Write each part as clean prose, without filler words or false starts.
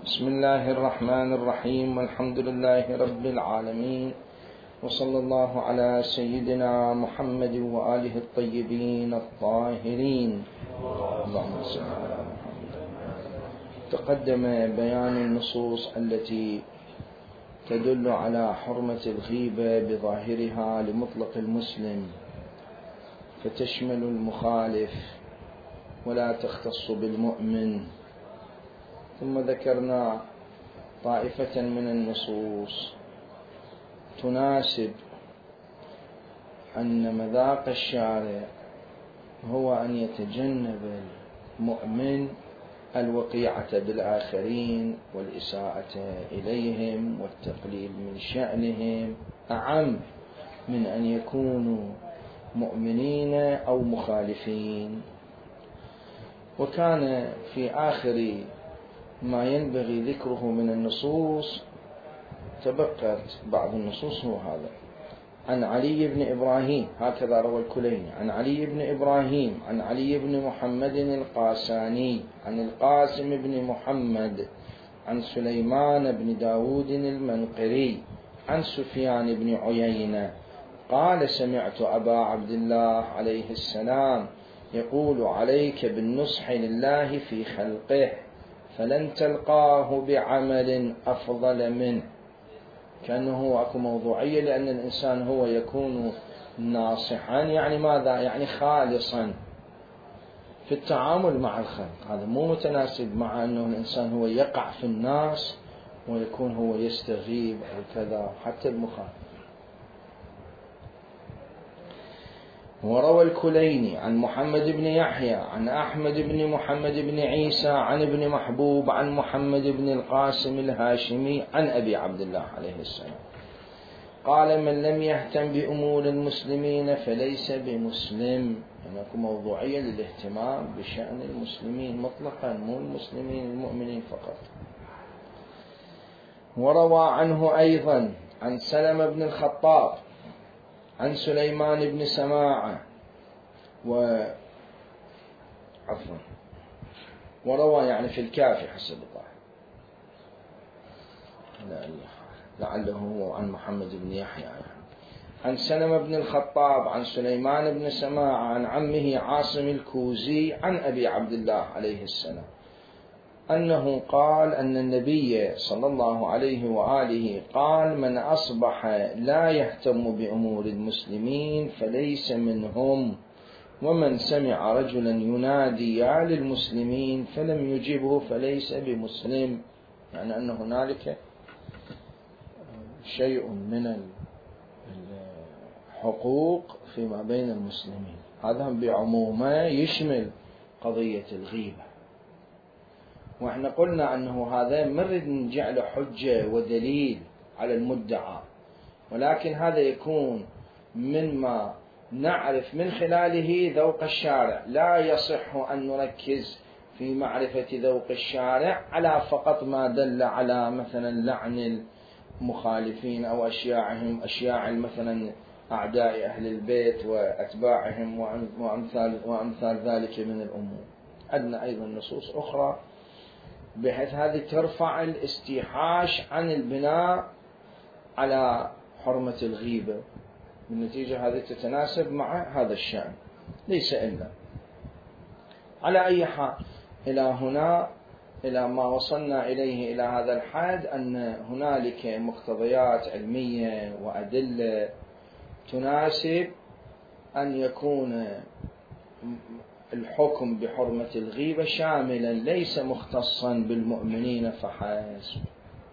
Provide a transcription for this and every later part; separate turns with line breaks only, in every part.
بسم الله الرحمن الرحيم، والحمد لله رب العالمين، وصلى الله على سيدنا محمد وآله الطيبين الطاهرين. اللهم صل على محمد. تقدم بيان النصوص التي تدل على حرمة الغيبة بظاهرها لمطلق المسلم، فتشمل المخالف ولا تختص بالمؤمن. ثم ذكرنا طائفة من النصوص تناسب أن مذاق الشارع هو أن يتجنب المؤمن الوقيعة بالآخرين والإساءة إليهم والتقليل من شأنهم، أعم من أن يكونوا مؤمنين أو مخالفين. وكان في آخر ما ينبغي ذكره من النصوص تبقت بعض النصوص، هو هذا: عن علي بن إبراهيم، هكذا روى الكليني، عن علي بن إبراهيم عن علي بن محمد القاساني عن القاسم بن محمد عن سليمان بن داود المنقري عن سفيان بن عيينة قال: سمعت أبا عبد الله عليه السلام يقول: عليك بالنصح لله في خلقه فلن تلقاه بعمل أفضل منه. كأنه أكو موضوعية، لأن الإنسان هو يكون ناصحا، يعني ماذا؟ يعني خالصا في التعامل مع الخلق. هذا مو متناسب مع أنه الإنسان هو يقع في الناس ويكون هو يستغيب أو كذا، حتى المخالف. وروى الكليني عن محمد بن يحيى عن أحمد بن محمد بن عيسى عن ابن محبوب عن محمد بن القاسم الهاشمي عن أبي عبد الله عليه السلام قال: من لم يهتم بأمور المسلمين فليس بمسلم. يعني موضوعية للاهتمام بشأن المسلمين مطلقا، مو المسلمين المؤمنين فقط. وروى عنه أيضا عن سلمة بن الخطاب عن سليمان بن سماعة وروى يعني في الكافي حسب الظاهر، لعله هو عن محمد بن يحيى عن سلمة بن الخطاب عن سليمان بن سماعة عن عمه عاصم الكوزي عن أبي عبد الله عليه السلام أنه قال أن النبي صلى الله عليه وآله قال: من أصبح لا يهتم بأمور المسلمين فليس منهم، ومن سمع رجلا ينادي يا للمسلمين فلم يجبه فليس بمسلم. يعني أن هنالك شيء من الحقوق فيما بين المسلمين، هذا بعمومه يشمل قضية الغيبة. وإحنا قلنا أنه هذا مرد نجعله حجة ودليل على المدعى، ولكن هذا يكون مما نعرف من خلاله ذوق الشارع. لا يصح أن نركز في معرفة ذوق الشارع على فقط ما دل على مثلا لعن المخالفين أو أشياعهم، أشياع مثلا أعداء أهل البيت وأتباعهم وأمثال ذلك من الأمور. عندنا أيضا نصوص أخرى بحيث هذه ترفع الاستيحاش عن البناء على حرمة الغيبة، بالنتيجة هذه تتناسب مع هذا الشأن، ليس إلا. على أي حال، إلى هنا، إلى ما وصلنا إليه إلى هذا الحد، أن هنالك مقتضيات علمية وأدلة تناسب أن يكون الحكم بحرمة الغيبة شاملا ليس مختصا بالمؤمنين فحسب.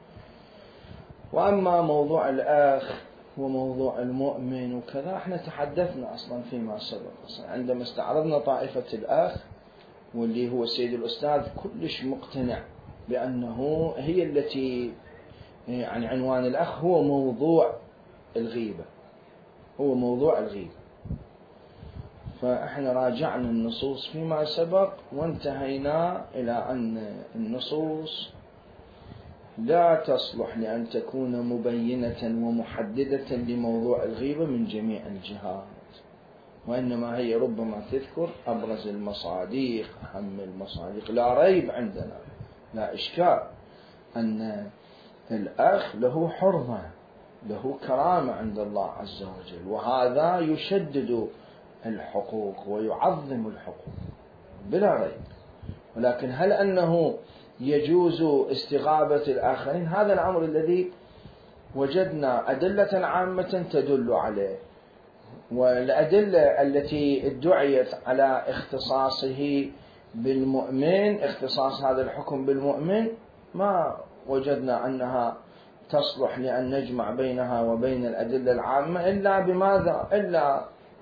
وأما موضوع الأخ وموضوع المؤمن وكذا، احنا تحدثنا أصلا فيما سبق عندما استعرضنا طائفة الأخ، واللي هو سيد الأستاذ كلش مقتنع بأنه هي التي، يعني عنوان الأخ هو موضوع الغيبة، هو موضوع الغيبة. فإحنا راجعنا النصوص فيما سبق وانتهينا إلى أن النصوص لا تصلح لأن تكون مبينة ومحددة لموضوع الغيبة من جميع الجهات، وإنما هي ربما تذكر أبرز المصادق، أهم المصادق، لا ريب عندنا، لا إشكال أن الأخ له حرمة، له كرامة عند الله عز وجل، وهذا يشدد الحقوق ويعظم الحقوق بلا ريب. ولكن هل أنه يجوز استغابة الآخرين؟ هذا الأمر الذي وجدنا أدلة عامة تدل عليه، والأدلة التي ادعيت على اختصاصه بالمؤمن، اختصاص هذا الحكم بالمؤمن، ما وجدنا أنها تصلح لأن نجمع بينها وبين الأدلة العامة إلا بماذا؟ إلا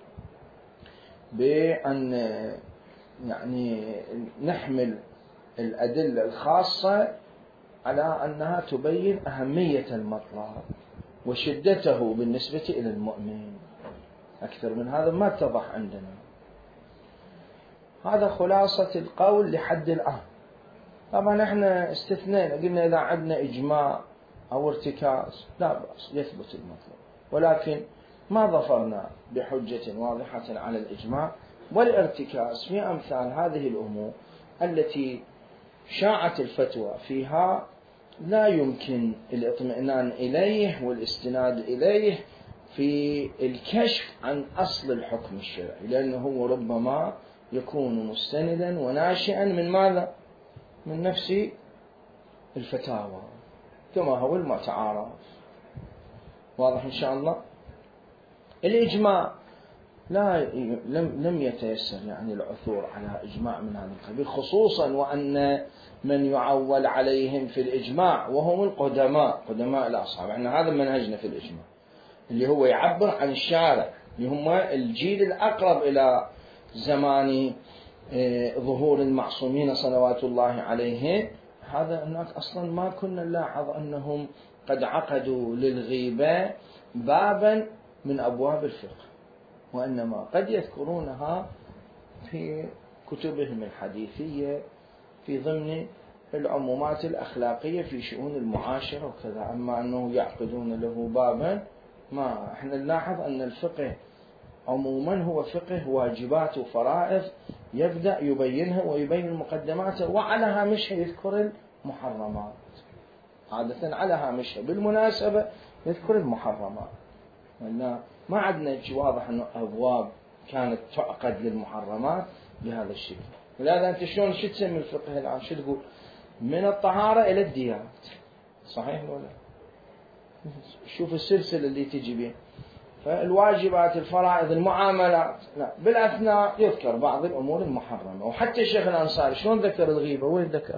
بأن يعني نحمل الأدلة الخاصة على أنها تبين أهمية المطلب وشدته بالنسبة إلى المؤمن. أكثر من هذا ما اتضح عندنا. هذا خلاصة القول لحد الآن. طبعا احنا استثنينا، قلنا إذا عندنا إجماع أو ارتكاز لا بأس يثبت المطلب، ولكن ما ظفرنا بحجة واضحة على الإجماع والارتكاز في أمثال هذه الأمور التي شاعت الفتوى فيها لا يمكن الاطمئنان إليه والاستناد إليه في الكشف عن أصل الحكم الشرعي، لأنه ربما يكون مستندا وناشئا من ماذا؟ من نفس الفتاوى كما هو المتعارف. واضح إن شاء الله. الإجماع لم يتيسر يعني العثور على إجماع من هذا القبيل، خصوصا وأن من يعول عليهم في الإجماع وهم القدماء، قدماء الأصحاب. احنا هذا منهجنا في الإجماع اللي هو يعبر عن الشارع، اللي هم الجيل الأقرب إلى زمان ظهور المعصومين صلوات الله عليهم. هذا هناك أصلا ما كنا نلاحظ أنهم قد عقدوا للغيبة بابا من أبواب الفقه، وإنما قد يذكرونها في كتبهم الحديثية في ضمن العمومات الأخلاقية في شؤون المعاشرة وكذا. أما أنه يعقدون له بابا، ما احنا نلاحظ أن الفقه عموما هو فقه واجبات وفرائض، يبدأ يبينها ويبين المقدمات، وعلى هامشها يذكر المحرمات. عادة على هامشها بالمناسبة يذكر المحرمات، ما عندنا واضح أنه أبواب كانت تعقد للمحرمات بهذا الشكل. ولهذا أنت شلون شو تسمي الفقه الآن؟ شو تقول؟ من الطهارة إلى الديانة، صحيح ولا؟ شوف السلسلة اللي تجي بها، فالواجبات، الفرائض، المعاملات، لا بالأثناء يذكر بعض الأمور المحرمة. وحتى الشيخ الأنصاري شلون ذكر الغيبة؟ وين ذكر؟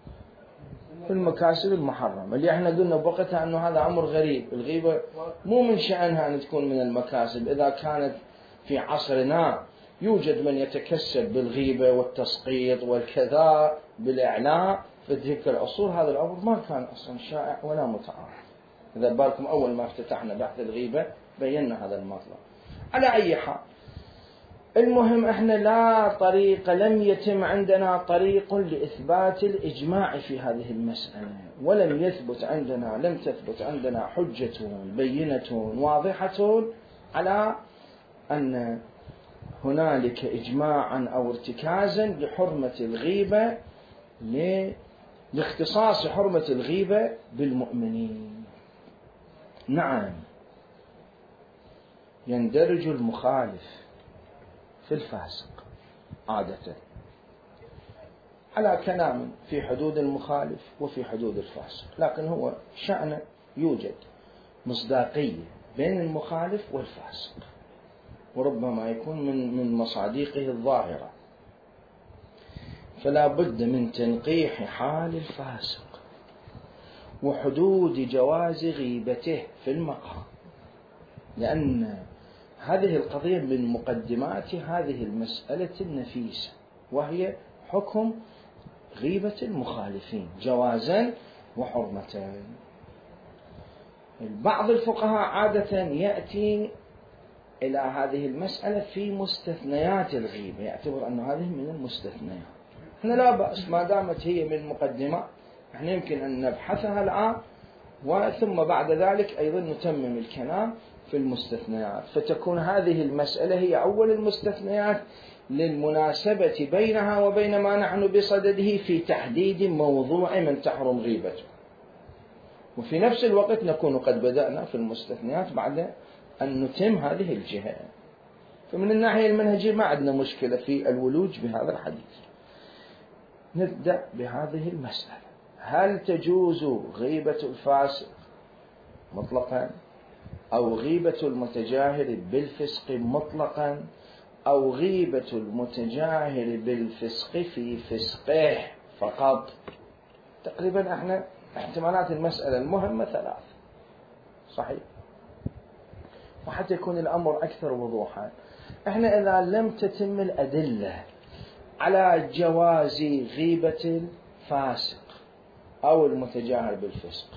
في المكاسب المحرمة اللي احنا قلنا بوقتها أنه هذا أمر غريب. الغيبة مو من شأنها أن تكون من المكاسب. إذا كانت في عصرنا يوجد من يتكسب بالغيبة والتسقيط والكذا بالإعلاء، في تلك العصور هذا الأمر ما كان أصلا شائع ولا متعارف. إذا بالكم أول ما افتتحنا بحث الغيبة بينا هذا المطلب. على أي حال، المهم احنا لم يتم عندنا طريق لإثبات الإجماع في هذه المسألة، لم تثبت عندنا حجة بينة واضحة على أن هنالك إجماعا أو ارتكازا لحرمة الغيبة، لاختصاص حرمة الغيبة بالمؤمنين. نعم، يندرج المخالف في الفاسق عادة على كلام في حدود المخالف وفي حدود الفاسق، لكن هو شأنه يوجد مصداقية بين المخالف والفاسق، وربما يكون من مصادقه الظاهرة. فلا بد من تنقيح حال الفاسق وحدود جواز غيبته في المقام، لأن هذه القضية من مقدمات هذه المسألة النفيسة، وهي حكم غيبة المخالفين جوازا وحرمة. بعض الفقهاء عادة يأتي إلى هذه المسألة في مستثنيات الغيبة، يعتبر أن هذه من المستثنيات. احنا لا بأس ما دامت هي من مقدمة، احنا يمكن أن نبحثها الآن وثم بعد ذلك أيضا نتمم الكلام في المستثنيات، فتكون هذه المسألة هي أول المستثنيات للمناسبة بينها وبين ما نحن بصدده في تحديد موضوع من تحرم غيبته. وفي نفس الوقت نكون قد بدأنا في المستثنيات بعد أن نتم هذه الجهة. فمن الناحية المنهجية ما عندنا مشكلة في الولوج بهذا الحديث. نبدأ بهذه المسألة: هل تجوز غيبة الفاسق مطلقا، أو غيبة المتجاهل بالفسق مطلقا، أو غيبة المتجاهل بالفسق في فسقه فقط؟ تقريبا احنا احتمالات المسألة المهمة 3. صحيح؟ وحتى يكون الأمر أكثر وضوحا، احنا إذا لم تتم الأدلة على جواز غيبة الفاسق أو المتجاهل بالفسق،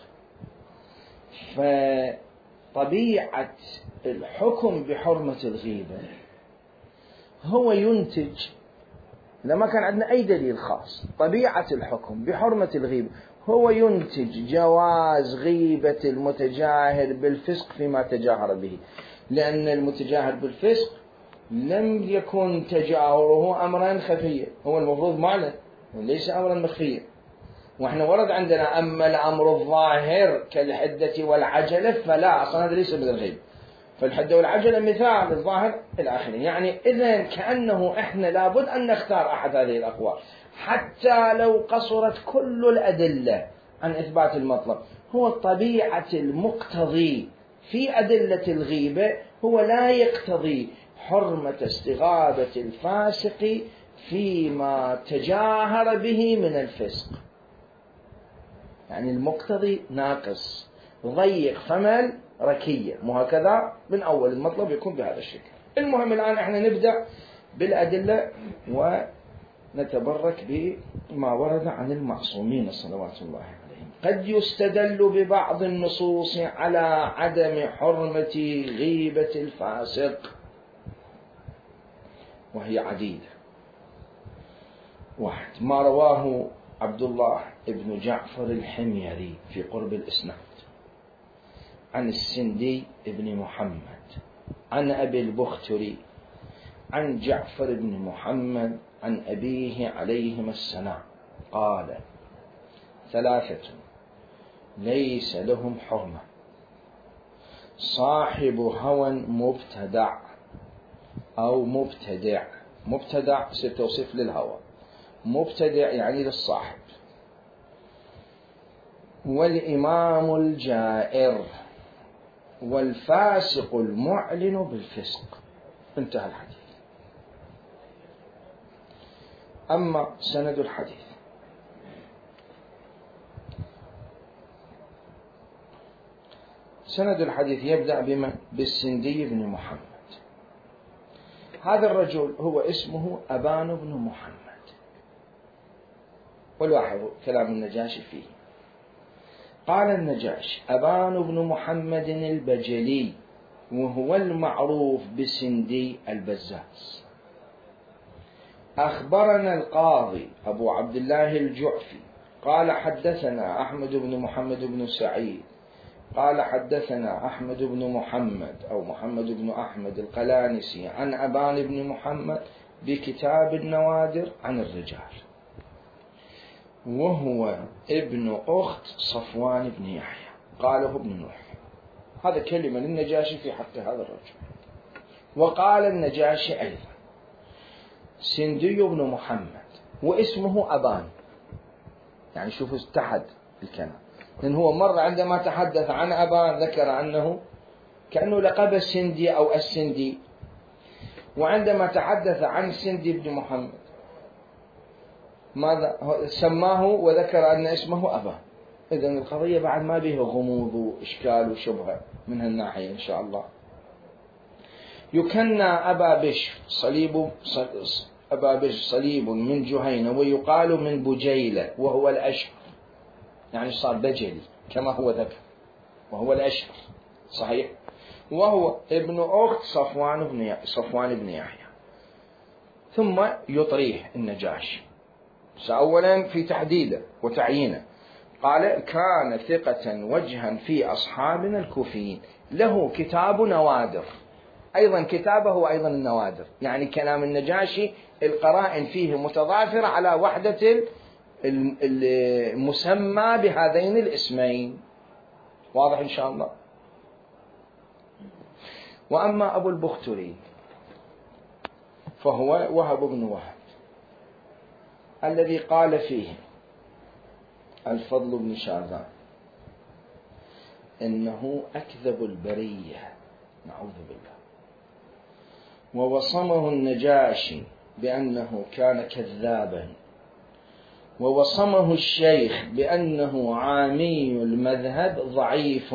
فطبيعة الحكم بحرمة الغيبة هو ينتج، لما كان عندنا أي دليل خاص، طبيعة الحكم بحرمة الغيبة هو ينتج جواز غيبة المتجاهل بالفسق فيما تجاهر به، لأن المتجاهل بالفسق لم يكن تجاهره أمرا خفيا، هو المفروض معلن وليس أمرا مخفيا. وإحنا ورد عندنا أما الأمر الظاهر كالحدة والعجلة فلا، أصلا هذا ليس من الغيب، فالحدة والعجلة مثال الظاهر الآخر. يعني إذن كأنه إحنا لابد أن نختار أحد هذه الأقوال حتى لو قصرت كل الأدلة عن إثبات المطلب. هو طبيعة المقتضي في أدلة الغيبة هو لا يقتضي حرمة استغابة الفاسق فيما تجاهر به من الفسق. يعني المقتضي ناقص، ضيق فمن ركية، مو هكذا من أول المطلب يكون بهذا الشكل. المهم الآن احنا نبدأ بالأدلة ونتبرك بما ورد عن المعصومين صلوات الله عليهم. قد يستدل ببعض النصوص على عدم حرمة غيبة الفاسق، وهي عديدة. 1. ما رواه عبد الله بن جعفر الحميري في قرب الإسناد عن السندي بن محمد عن أبي البختري عن جعفر بن محمد عن أبيه عليهما السلام قال: 3 ليس لهم حرمة: صاحب هوى مبتدع أو مبتدع. مبتدع توصيف للهوى، مبتدع يعني للصاحب. والإمام الجائر، والفاسق المعلن بالفسق. انتهى الحديث. أما سند الحديث: سند الحديث يبدأ بمن؟ بالسندي بن محمد. هذا الرجل هو اسمه أبان بن محمد، والواحد كلام النجاشي فيه. قال النجاشي: أبان بن محمد البجلي، وهو المعروف بسندي البزاز. أخبرنا القاضي أبو عبد الله الجعفي قال: حدثنا أحمد بن محمد بن سعيد قال: حدثنا أحمد بن محمد أو محمد بن أحمد القلانسي عن أبان بن محمد بكتاب النوادر عن الرجال، وهو ابن أخت صفوان بن يحيى قاله ابن نوح. هذا كلمة للنجاشي في حق هذا الرجل. وقال النجاشي أيضا: سندي بن محمد واسمه أبان. يعني شوفوا اتحد الكلام، لأن هو مرة عندما تحدث عن أبان ذكر أنه كأنه لقب السندي أو السندي، وعندما تحدث عن السندي بن محمد ماذا سماه وذكر أن اسمه أبان. إذن القضية بعد ما بها غموض وإشكال وشبهة من هالناحية إن شاء الله. يكنى أبا بشر صليب من جهينة، ويقال من بجيلة وهو الأشهر، يعني صار بجلي كما هو ذكر وهو الأشهر. صحيح. وهو ابن أخت صفوان بن يحيى. ثم يطريه النجاشي أولا في تحديده وتعيينه. قال: كان ثقة وجها في أصحابنا الكوفيين، له كتاب نوادر. أيضا كتابه أيضا النوادر، يعني كلام النجاشي القرائن فيه متضافرة على وحدة المسمى بهذين الاسمين. واضح إن شاء الله. وأما أبو البختري فهو وهب بن وهب الذي قال فيه الفضل بن شاذان إنه أكذب البرية، نعوذ بالله. ووصمه النجاشي بأنه كان كذابا، ووصمه الشيخ بأنه عامي المذهب ضعيف،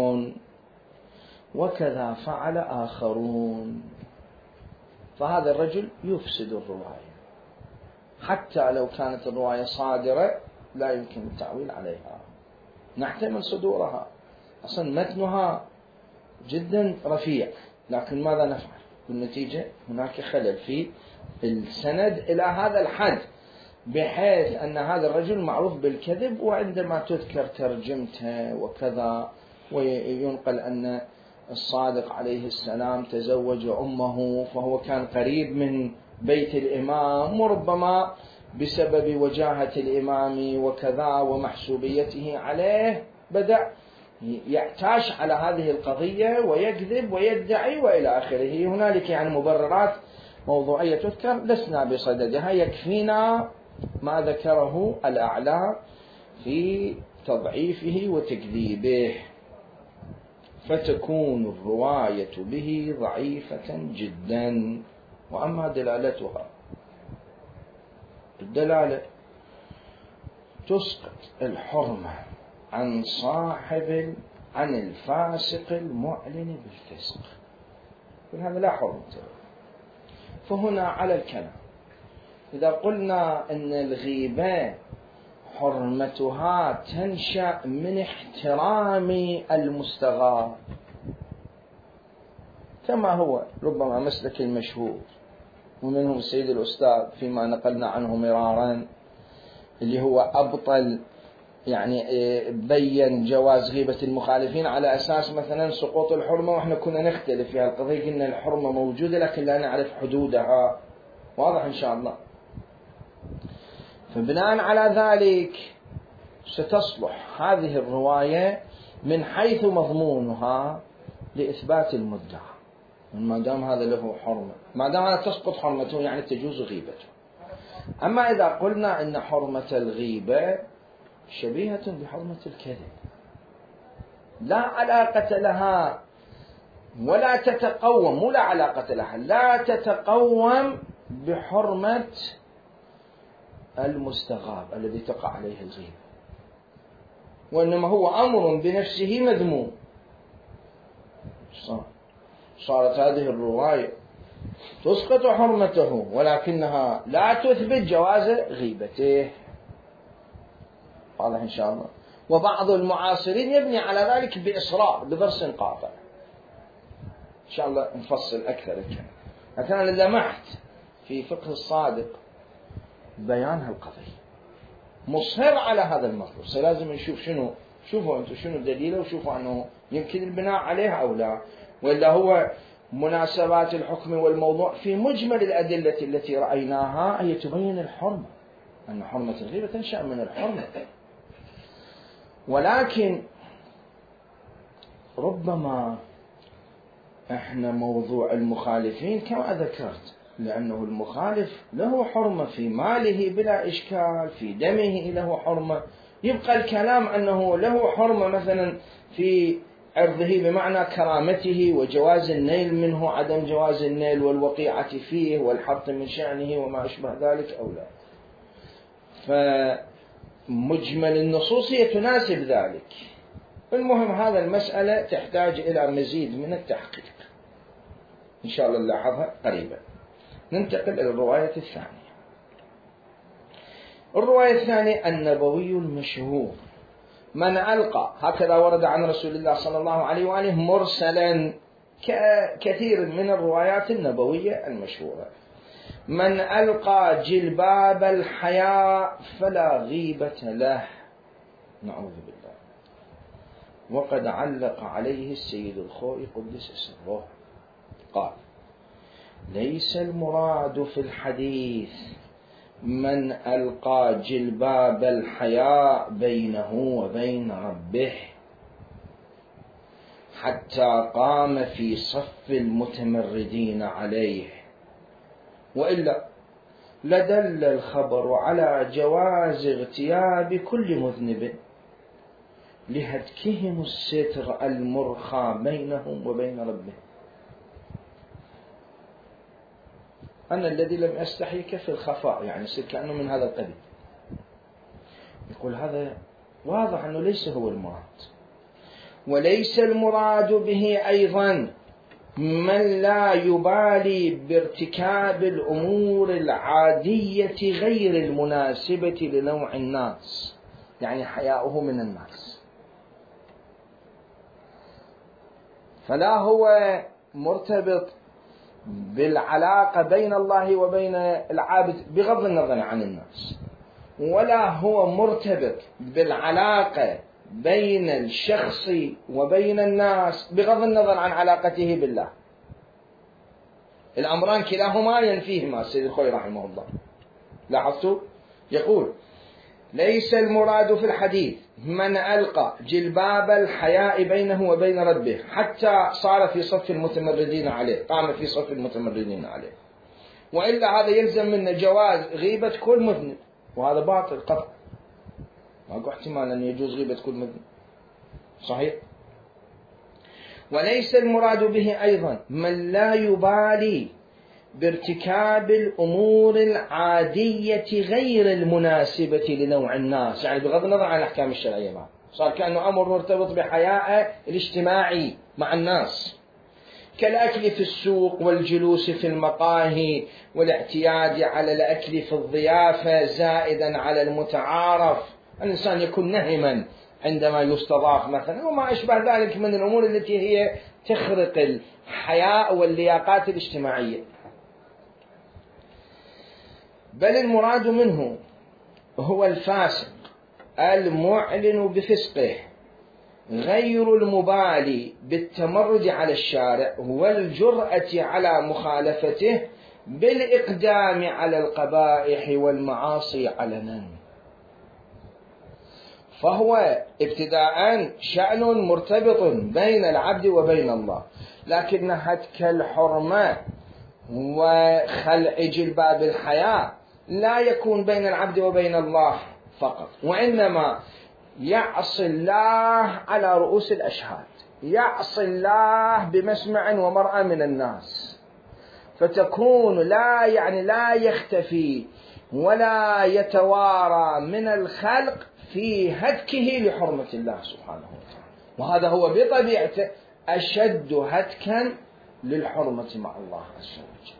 وكذا فعل آخرون. فهذا الرجل يفسد الرواية، حتى لو كانت الرواية صادرة لا يمكن التعويل عليها، نحتمل صدورها، أصلا متنها جدا رفيع، لكن ماذا نفعل؟ بالنتيجة هناك خلل في السند إلى هذا الحد، بحيث أن هذا الرجل معروف بالكذب، وعندما تذكر ترجمته وكذا وينقل أن الصادق عليه السلام تزوج أمه فهو كان قريب من بيت الإمام، وربما بسبب وجاهة الإمام وكذا ومحسوبيته عليه بدأ يعتاش على هذه القضية ويكذب ويدعي وإلى آخره. هنالك يعني مبررات موضوعية تذكر لسنا بصددها، يكفينا ما ذكره الأعلى في تضعيفه وتكذيبه، فتكون الرواية به ضعيفة جدا. وأما دلالتها، الدلالة تسقط الحرمة عن عن الفاسق المعلن بالفسق، هذا لا حرمة. فهنا على الكلام إذا قلنا أن الغيبة حرمتها تنشأ من احترام المستغاب، كما هو ربما مسلك المشهور ومنهم السيد الأستاذ فيما نقلنا عنه مرارا، اللي هو أبطل يعني بين جواز غيبة المخالفين على أساس مثلا سقوط الحرمة، وإحنا كنا نختلف في هالقضية، قلنا الحرمة موجودة لكن لا نعرف حدودها. واضح إن شاء الله. فبناء على ذلك ستصلح هذه الرواية من حيث مضمونها لإثبات المدعى، ما دام هذا له حرمة، ما دام هذا تسقط حرمته يعني تجوز غيبته. أما إذا قلنا إن حرمة الغيبة شبيهة بحرمة الكذب، لا علاقة لها ولا تتقوم، ولا علاقة لها، لا تتقوم بحرمة المستغاب الذي تقع عليه الغيبة، وإنما هو أمر بنفسه مذموم. صارت هذه الرواية تسقط حرمته ولكنها لا تثبت جواز غيبته. واضح إن شاء الله. وبعض المعاصرين يبني على ذلك بإصرار بدرس قاطع، إن شاء الله نفصل أكثر الكلام، لكن أنا لمحت في فقه الصادق بيان هالقضية مصهر على هذا المطلب. لازم نشوف شوفوا أنتم شنو دليله، وشوفوا أنه يمكن البناء عليها أو لا، وإلا هو مناسبات الحكم والموضوع في مجمل الأدلة التي رأيناها هي تبين الحرمة، أن حرمة الغيبة تنشأ من الحرمة. ولكن ربما احنا موضوع المخالفين كما ذكرت، لأنه المخالف له حرمة في ماله بلا إشكال، في دمه له حرمة، يبقى الكلام أنه له حرمة مثلا في عرضه بمعنى كرامته وجواز النيل منه، عدم جواز النيل والوقيعة فيه والحط من شأنه وما أشبه ذلك أو لا. فمجمل النصوص تناسب ذلك. المهم هذا المسألة تحتاج إلى مزيد من التحقيق، إن شاء الله نلاحظها قريبا. ننتقل إلى الرواية الثانية. الرواية الثانية النبوي المشهور، من ألقى، هكذا ورد عن رسول الله صلى الله عليه وآله مرسلا كثير من الروايات النبوية المشهورة: من ألقى جلباب الحياء فلا غيبة له، نعوذ بالله. وقد علق عليه السيد الخوئي قدس سره قال: ليس المراد في الحديث من ألقى جلباب الحياء بينه وبين ربه، حتى قام في صف المتمردين عليه، وإلا لدل الخبر على جواز اغتياب كل مذنب لهتكهم الستر المرخى بينهم وبين ربهم. أنا الذي لم أستحيك في الخفاء، يعني يصير كأنه من هذا القبيل. يقول هذا واضح أنه ليس هو المراد. وليس المراد به أيضا من لا يبالي بارتكاب الأمور العادية غير المناسبة لنوع الناس، يعني حياؤه من الناس، فلا هو مرتبط بالعلاقة بين الله وبين العابد بغض النظر عن الناس، ولا هو مرتبط بالعلاقة بين الشخص وبين الناس بغض النظر عن علاقته بالله. الأمران كلاهما ينفيهما السيد الخوئي رحمه الله. لاحظتوا؟ يقول ليس المراد في الحديث من ألقى جلباب الحياء بينه وبين ربه حتى صار في صف المتمردين عليه، قام في صف المتمردين عليه، وإلا هذا يلزم من جواز غيبة كل مذنب، وهذا باطل قطع، ماكو احتمال أن يجوز غيبة كل مذنب. صحيح. وليس المراد به أيضا من لا يبالي بارتكاب الأمور العادية غير المناسبة لنوع الناس، يعني بغض النظر عن الأحكام الشرعية معه، صار كأنه أمر مرتبط بحياء الاجتماعي مع الناس، كالأكل في السوق والجلوس في المقاهي والاعتياد على الأكل في الضيافة زائدا على المتعارف. الإنسان يكون نهما عندما يستضاف مثلا، وما أشبه ذلك من الأمور التي هي تخرق الحياء واللياقات الاجتماعية. بل المراد منه هو الفاسق المعلن بفسقه غير المبالي بالتمرد على الشارع والجرأة على مخالفته بالإقدام على القبائح والمعاصي علنا. فهو ابتداء شأن مرتبط بين العبد وبين الله، لكن هتك الحرمة وخلع جلباب الحياة لا يكون بين العبد وبين الله فقط، وإنما يعصي الله على رؤوس الأشهاد، يعصي الله بمسمع ومرأى من الناس، فتكون لا يختفي ولا يتوارى من الخلق في هتكه لحرمة الله سبحانه وتعالى، وهذا هو بطبيعته أشد هتكا للحرمة مع الله عز وجل.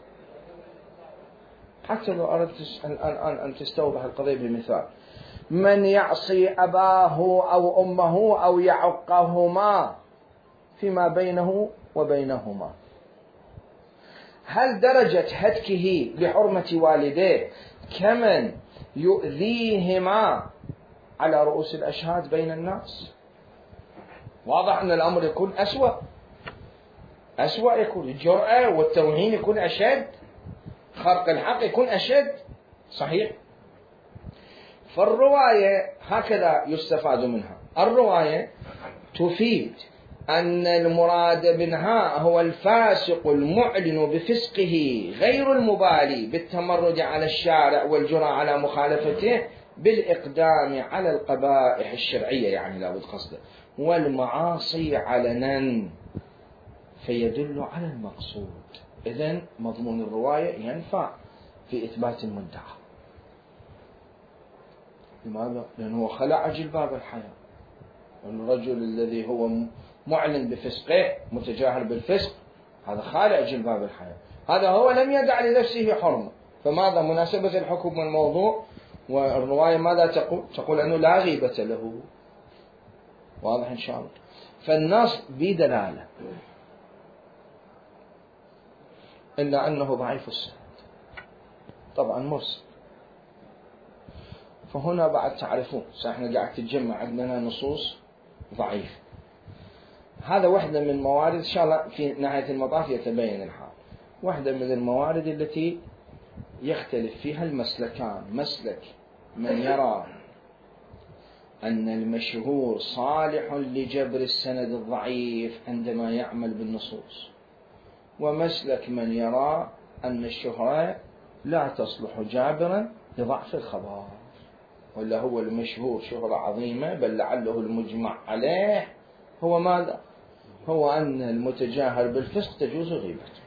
حتى لو أردت الآن أن تستوضح القضية بمثال: من يعصي أباه أو أمه أو يعقهما فيما بينه وبينهما، هل درجة هتكه لحرمة والديه كمن يؤذيهما على رؤوس الأشهاد بين الناس؟ واضح أن الأمر يكون أسوأ، يكون الجرأة والتوهين يكون أشد، خرق الحق يكون أشد. صحيح. فالرواية هكذا يستفاد منها، الرواية تفيد أن المراد منها هو الفاسق المعلن بفسقه غير المبالي بالتمرد على الشارع والجرأة على مخالفته بالإقدام على القبائح الشرعية، يعني لا بد قصده، والمعاصي علنا، فيدل على المقصود. إذن مضمون الرواية ينفع في إثبات المدعى. لماذا؟ لأنه خلع جلباب الحياة. الرجل الذي هو معلن بفسقه متجاهر بالفسق هذا خالع جلباب الحياة، هذا هو لم يدع لنفسه حرمة، فماذا مناسبة الحكم والموضوع؟ والرواية ماذا تقول؟ تقول أنه لا غيبة له. واضح إن شاء الله. فالنص بدلالة إلا أنه ضعيف السند، طبعا مرسل. فهنا بعد تعرفون احنا قاعد تتجمع عندنا نصوص ضعيف، هذا واحدة من الموارد إن شاء الله في نهاية المطاف يتبين الحال، واحدة من الموارد التي يختلف فيها المسلكان، مسلك من يرى أن المشهور صالح لجبر السند الضعيف عندما يعمل بالنصوص، ومسلك من يرى أن الشهرة لا تصلح جابرا لضعف الخبر، ولا هو المشهور شهرة عظيمة، بل لعله المجمع عليه هو ماذا؟ هو أن المتجاهر بالفسق تجوز غيبته.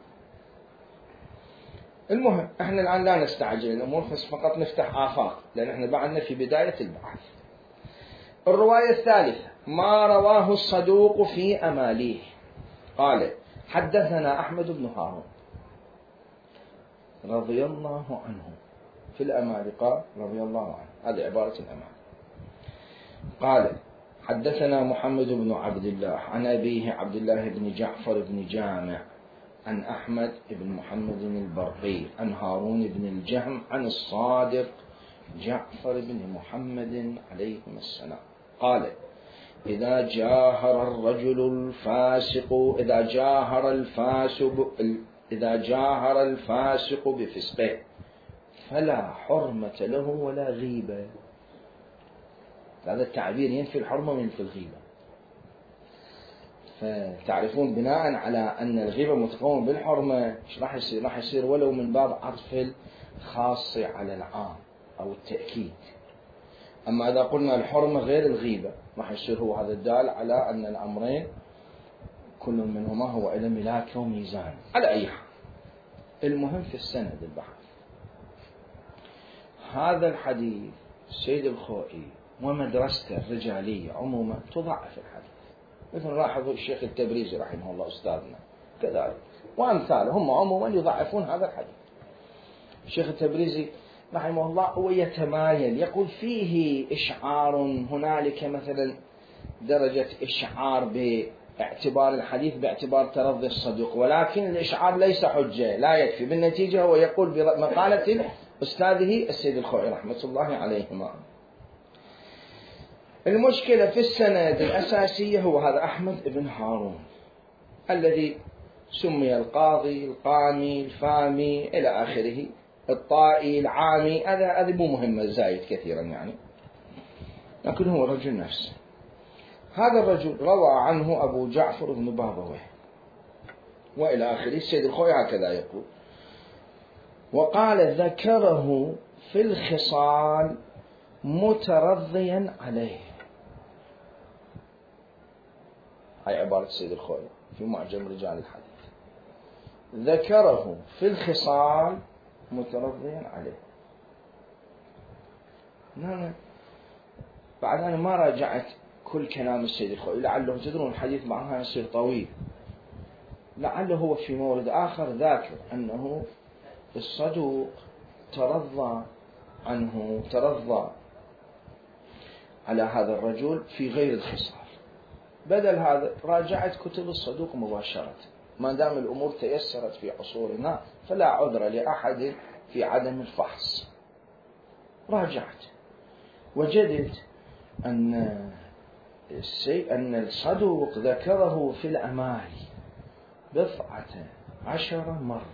المهم احنا الآن لا نستعجل الأمور، بس فقط نفتح آفاق، لأن احنا بعدنا في بداية البحث. الرواية الثالثة ما رواه الصدوق في أماليه. قال حدثنا أحمد بن هارون رضي الله عنه في الأمالي، قال رضي الله عنه، هذه عبارة الأمالي. قال حدثنا محمد بن عبد الله عن أبيه عبد الله بن جعفر بن جامع عن أحمد بن محمد البرقي عن هارون بن الجهم عن الصادق جعفر بن محمد عليهم السلام قال إذا جاهر الفاسق بفسقه فلا حرمة له ولا غيبة. هذا التعبير ينفي الحرمة وينفي الغيبة. فتعرفون بناء على أن الغيبة متقومة بالحرمة، راح يصير ولو من باب عطف الخاص على العام أو التأكيد. أما إذا قلنا الحرمة غير الغيبة راح يصير هو هذا الدال على أن الأمرين كل منهما هو إلى ملاك وميزان. على أي حال المهم في السند البحث. هذا الحديث السيد الخوئي ومدرسته الرجالية عموما تضعف الحديث، مثل لاحظوا الشيخ التبريزي رحمه الله أستاذنا كذلك وأمثاله، هم عموما يضعفون هذا الحديث. الشيخ التبريزي رحمه الله هو يتمايل، يقول فيه إشعار، هنالك مثلا درجة إشعار باعتبار الحديث باعتبار ترضي الصدوق، ولكن الإشعار ليس حجة، لا يكفي. بالنتيجة هو يقول بمقالة أستاذه السيد الخوئي رحمة الله عليهما. المشكلة في السند الأساسية هو هذا أحمد بن هارون الذي سمي القاضي القامي الفامي إلى آخره، الطائي العامي، هذا مو مهمة زايد كثيرا يعني، لكن هو رجل نفسه. هذا الرجل روى عنه أبو جعفر بن بابويه وإلى آخره. السيد الخوئي هكذا يقول، وقال ذكره في الخصال مترضيا عليه. هاي عبارة السيد الخوئي في معجم رجال الحديث، ذكره في الخصال مترضيا عليه. لا بعد أنا ما راجعت كل كلام السيد الخوئي، لعله تدرون الحديث معها يصير طويل، لعله هو في مورد آخر ذاكر أنه الصدوق ترضى على هذا الرجل في غير الخصال. بدل هذا راجعت كتب الصدوق مباشرة، ما دام الأمور تيسرت في عصورنا فلا عذر لأحد في عدم الفحص. راجعت وجدت أن الصدوق ذكره في الأمالي 10 مرة،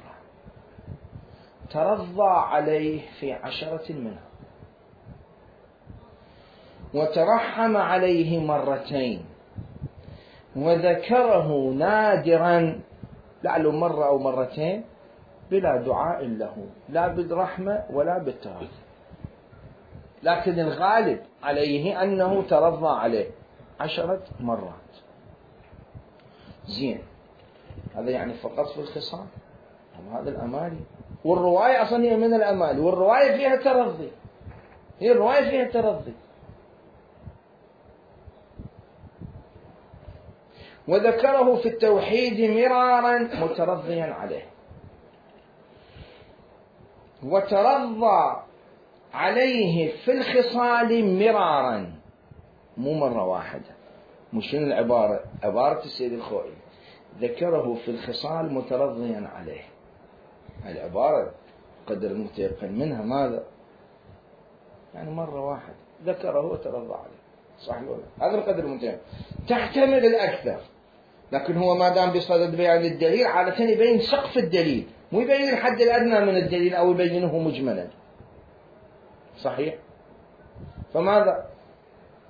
ترضى عليه في 10 منها، وترحم عليه 2 وذكره نادرا، لعله 1 أو 2 بلا دعاء له، لا بالرحمة ولا بالترضي، لكن الغالب عليه أنه ترضى عليه 10 مرات. زين، هذا يعني فقط في الخصام، هذا الأمالي، والرواية أصلا هي من الأمالي، والرواية فيها ترضي، هي الرواية فيها ترضي. وذكره في التوحيد مرارا مترضيا عليه، وترضى عليه في الخصال مرارا، مو مرة واحدة. مش العبارة، عبارة السيد الخوئي ذكره في الخصال مترضيا عليه، العبارة قدر المتيقن منها ماذا؟ يعني مرة واحدة ذكره وترضى عليه، صح ولا؟ هذا القدر المتيقن، تحتمل الأكثر، لكن هو ما دام بصدد بيان الدليل عادة يبين سقف الدليل، مو يبين الحد الأدنى من الدليل أو يبينه مجملا، صحيح؟ فماذا؟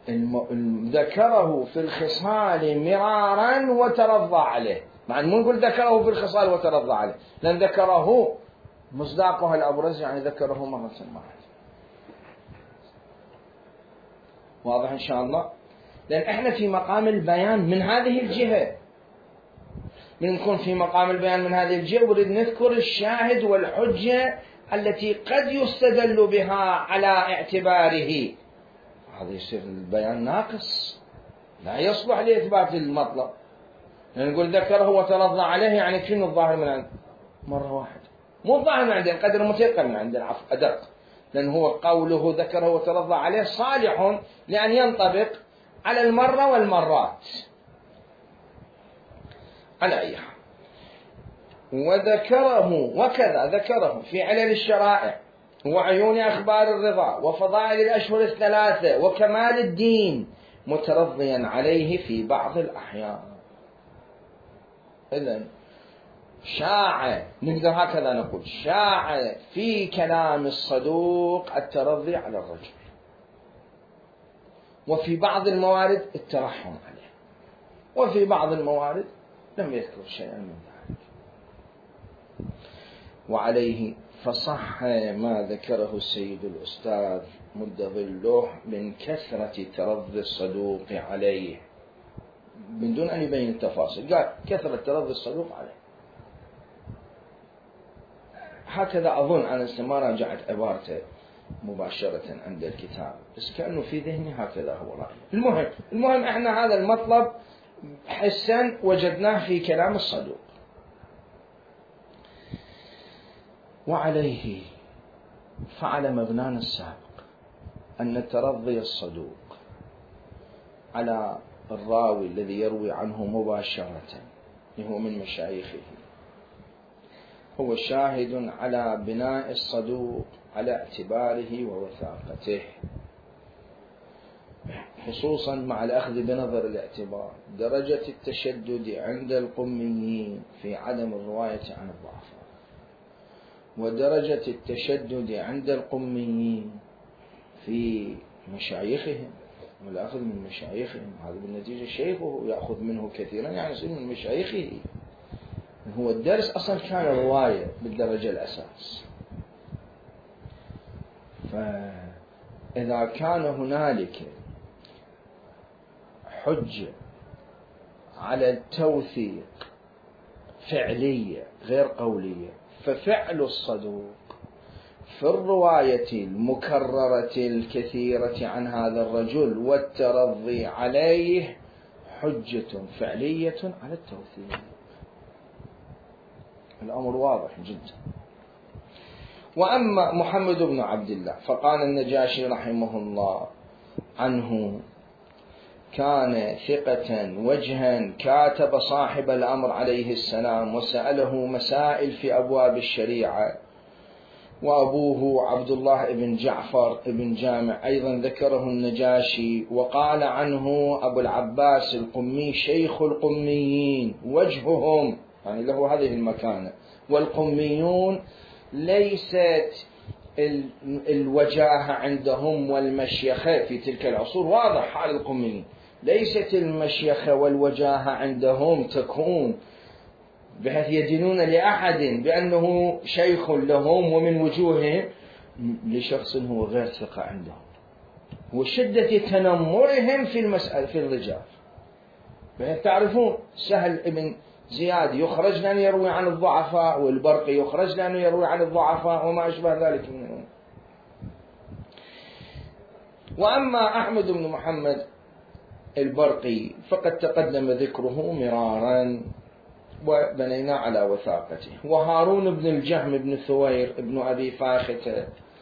ذكره في الخصال مرارا وترضى عليه، مع أن مو نقول ذكره في الخصال وترضى عليه، لأن ذكره مصداقها الأبرز، يعني ذكره مرة واحدة. واضح إن شاء الله؟ لأن إحنا في مقام البيان من هذه الجهة، من نكون في مقام البيان من هذه الجهة ونريد نذكر الشاهد والحجة التي قد يستدل بها على اعتباره، هذا يصير البيان ناقص لا يصلح لإثبات المطلب. يعني نقول ذكره وترضى عليه، يعني كأنه الظاهر من عنده مرة واحدة، مو الظاهر من عنده، القدر متيقن من عنده، العفو أدق، لأن هو قوله ذكره وترضى عليه صالح لأن ينطبق على المرة والمرات. على أي حال، وذكره وكذا ذكره في علل الشرائع وعيون أخبار الرضا وفضائل الأشهر الثلاثة وكمال الدين مترضيا عليه في بعض الأحيان. إذن شاع، نقدر هكذا نقول، شاع في كلام الصدوق الترضي على الرجل، وفي بعض الموارد الترحم عليه، وفي بعض الموارد لم يذكر شيئا من ذلك. وعليه فصح ما ذكره السيد الأستاذ مد ظله من كثرة ترضي الصدوق عليه، من دون أن يبين التفاصيل، قال كثرة ترضي الصدوق عليه. هكذا أظن أنا ما راجعت عبارته مباشرة عند الكتاب، بس كأنه في ذهني هكذا هو رأيي. المهم احنا هذا المطلب حسا وجدناه في كلام الصدوق. وعليه فعل مبنانا السابق أن ترضي الصدوق على الراوي الذي يروي عنه مباشرة هو من مشايخه هو شاهد على بناء الصدوق على اعتباره ووثاقته، خصوصا مع الأخذ بنظر الاعتبار درجة التشدد عند القميين في عدم الرواية عن الضعفاء، ودرجة التشدد عند القميين في مشايخهم والأخذ من مشايخهم. هذا بالنتيجة شيخه يأخذ منه كثيرا، يعني يصير من مشايخه. هو الدرس أصلا كان رواية بالدرجة الأساس. فإذا كان هنالك حجة على التوثيق فعلية غير قولية، ففعل الصدوق في الرواية المكررة الكثيرة عن هذا الرجل والترضي عليه حجة فعلية على التوثيق. الأمر واضح جدا. وأما محمد بن عبد الله فقال النجاشي رحمه الله عنه كان ثقة وجها، كاتب صاحب الأمر عليه السلام وسأله مسائل في أبواب الشريعة. وأبوه عبد الله بن جعفر بن جامع أيضا ذكره النجاشي، وقال عنه أبو العباس القمي شيخ القميين وجههم، يعني له هذه المكانة. والقميون ليست الوجاهة عندهم والمشيخة في تلك العصور، واضح حال القميين، ليست المشيخة والوجاهة عندهم تكون بحيث يدينون لأحد بأنه شيخ لهم ومن وجوههم لشخص هو غير ثقة عندهم، وشدة تنمرهم في المسألة في الرجال. بحيث تعرفون سهل ابن زياد يخرج لأنه يروي عن الضعفاء، والبرقي يخرج لأنه يروي عن الضعفاء وما أشبه ذلك منهم. وأما أحمد بن محمد البرقي فقد تقدم ذكره مرارا وبنينا على وثاقته. وهارون بن الجهم بن ثوير بن أبي فاختة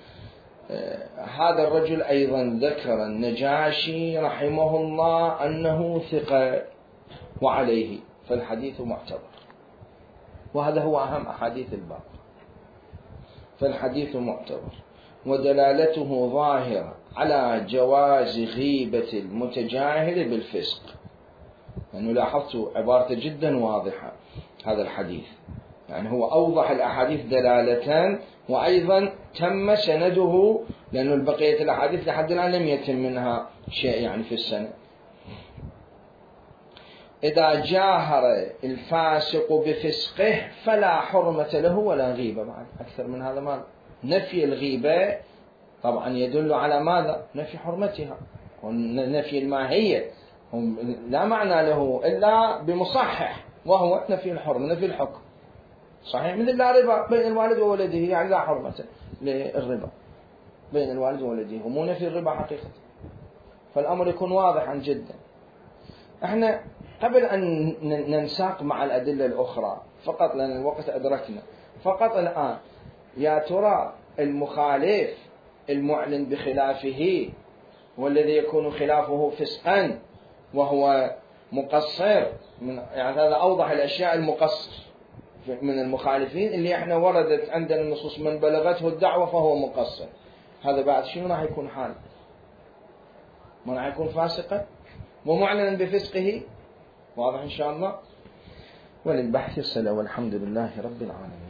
هذا الرجل أيضا ذكر النجاشي رحمه الله أنه ثقة، وعليه فالحديث معتبر، وهذا هو أهم أحاديث الباب. فالحديث معتبر ودلالته ظاهرة على جواز غيبة المتجاهل بالفسق، لأنه لاحظت عبارته جدا واضحة هذا الحديث، يعني هو أوضح الأحاديث دلالة وأيضا تم سنده، لأن بقية الأحاديث لحد الآن لم يتم منها شيء يعني في السنة. إذا جاهر الفاسق بفسقه فلا حرمة له ولا غيبة. بعد أكثر من هذا ما نفي الغيبة طبعا يدل على ماذا؟ نفي حرمتها ونفي الماهية، لا معنى له إلا بمصحح وهو نفي الحرمة، نفي الحكم. صحيح؟ مثل لا ربا بين الوالد وولده، يعني لا حرمة للربا بين الوالد وولده، ومو نفي الربا حقيقة. فالأمر يكون واضحا جدا. احنا قبل أن ننساق مع الأدلة الأخرى فقط لأن الوقت أدركنا، فقط الآن يا ترى المخالف المعلن بخلافه والذي يكون خلافه فسقا وهو مقصر، يعني هذا أوضح الأشياء، المقصر من المخالفين اللي احنا وردت عندنا النصوص من بلغته الدعوة فهو مقصر، هذا بعد شنو راح يكون حال؟ ما راح يكون فاسقا ومعلنا بفسقه؟ واضح إن شاء الله. وللبحث الصلة والحمد لله رب العالمين.